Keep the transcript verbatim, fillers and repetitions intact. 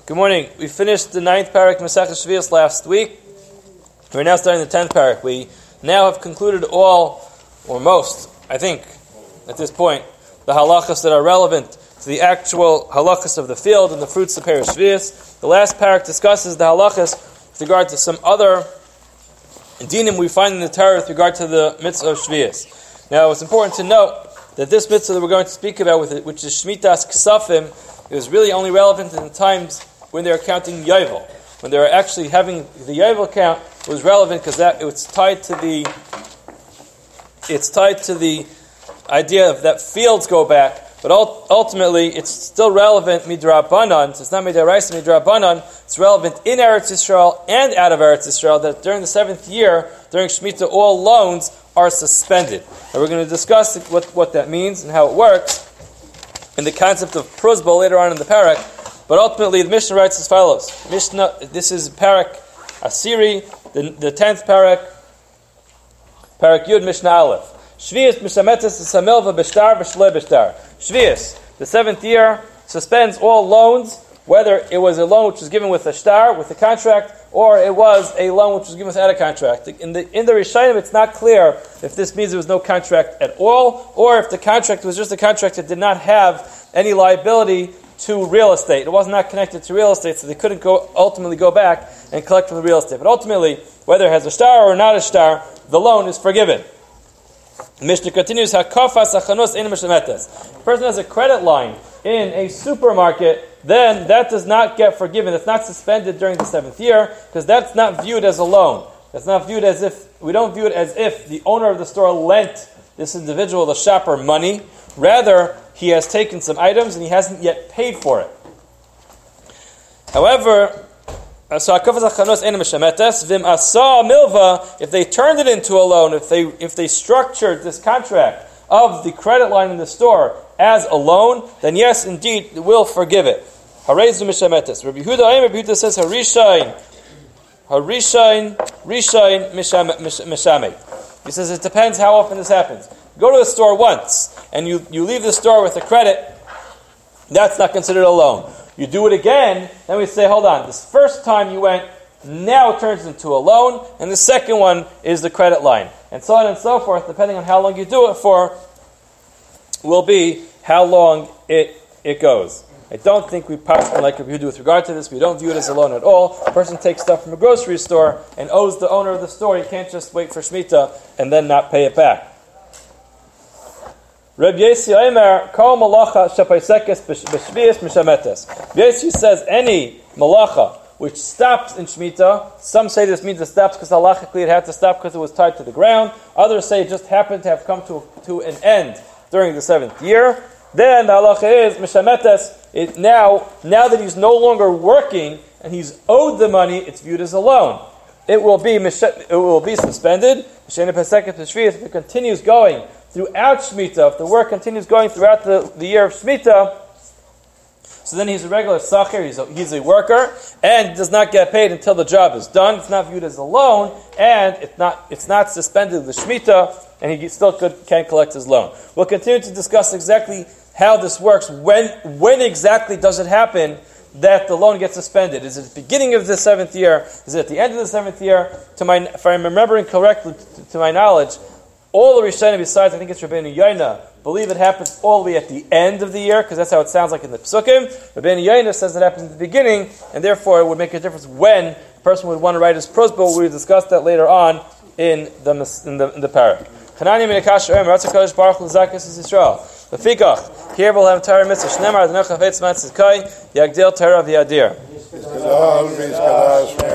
Good morning. We finished the ninth parak Masechah Shvius last week. We're now starting the tenth parak. We now have concluded all, or most, I think, at this point, the halachas that are relevant to the actual halachas of the field and the fruits of Parak Shvius. The last parak discusses the halachas with regard to some other dinim we find in the Torah with regard to the mitzvah of Shvius. Now, it's important to note that this mitzvah that we're going to speak about, with it, which is Shmitas Ksafim, is really only relevant in the times when they're counting Yovel. When they're actually having the Yovel count, it was relevant because that it's tied to the it's tied to the idea of that fields go back. But ultimately, it's still relevant midrabanan. So it's not midaraisa midrabanan. It's relevant in Eretz Yisrael and out of Eretz Yisrael. That during the seventh year, during Shemitah, all loans are suspended. And we're going to discuss what, what that means and how it works in the concept of pruzbah later on in the parak. But ultimately, the Mishnah writes as follows: Mishnah, this is parak Asiri, the the tenth parak, parak Yud Mishnah Aleph. Shvius mishametes samilva b'shtar v'shlei b'shtar. Shvius, the seventh year, suspends all loans, whether it was a loan which was given with a shtar, with a contract, or it was a loan which was given without a contract. In the in the Rishonim, it's not clear if this means there was no contract at all, or if the contract was just a contract that did not have any liability to real estate. It was not connected to real estate, so they couldn't go ultimately go back and collect from the real estate. But ultimately, whether it has a shtar or not a shtar, the loan is forgiven. Mishnah continues, HaKafas achanos ein mishametes. If a person has a credit line in a supermarket, then that does not get forgiven. It's not suspended during the seventh year, because that's not viewed as a loan. That's not viewed as if, we don't view it as if the owner of the store lent this individual, the shopper, money. Rather, he has taken some items and he hasn't yet paid for it. However, so if they turned it into a loan, if they if they structured this contract of the credit line in the store as a loan, then yes, indeed, we'll forgive it. Harezu mishametes. Rabbi Yehuda, Rabbi Yehuda says harishain, harishain, rishain mishamet. He says it depends how often this happens. Go to the store once and you, you leave the store with a credit, that's not considered a loan. You do it again, then we say, hold on, this first time you went, now it turns into a loan, and the second one is the credit line. And so on and so forth, depending on how long you do it for, will be how long it it goes. I don't think we possibly like Rabbi Yehuda with regard to this. We don't view it as a loan at all. A person takes stuff from a grocery store and owes the owner of the store. You can't just wait for Shemitah and then not pay it back. Reb Yesi Omer, Kol malacha shapaisekes b'shvius mishametes. Yesi says any malacha which stops in Shemitah, some say this means it stops because halachically it had to stop because it was tied to the ground. Others say it just happened to have come to, to an end during the seventh year. Then the halacha is mishametes. It now, now that he's no longer working and he's owed the money, it's viewed as a loan. It will be it will be suspended. If it continues going throughout Shemitah, if the work continues going throughout the, the year of Shemitah, so then he's a regular sacher, he's a, he's a worker, and does not get paid until the job is done. It's not viewed as a loan, and it's not it's not suspended the Shemitah, and he still could, can't collect his loan. We'll continue to discuss exactly how this works. When when exactly does it happen that the loan gets suspended? Is it at the beginning of the seventh year? Is it at the end of the seventh year? To my, if I'm remembering correctly, to, to my knowledge, all the Rishonim, besides I think it's Rabbeinu Yoina, believe it happens all the way at the end of the year, because that's how it sounds like in the Psukim. Rabbeinu Yoina says it happens at the beginning, and therefore it would make a difference when a person would want to write his prozbah. We'll discuss that later on in the in the, in the parah. Chanani min Akash Omer, Ratzah Kodesh Baruch L'Zakis Yisrael. Lefikach, here we'll have Torah mitzvah. Shnemar Adonai Chafetz Man Tzidkai Yagdil Torah V'Yadir.